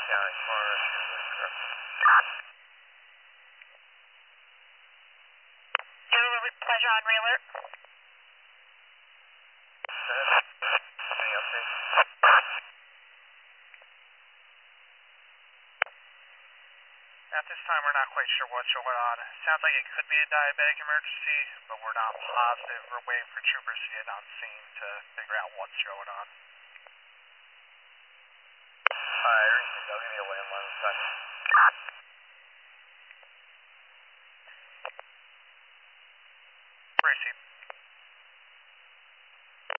County Coroner to Whitaker. Pleasure on Railer. Any updates? At this time, we're not quite sure what's going on. Sounds like it could be a diabetic emergency, but we're not positive. We're waiting for troopers to get on scene to figure out what's going on. Alright, I'll give you a landline in a second. Proceed.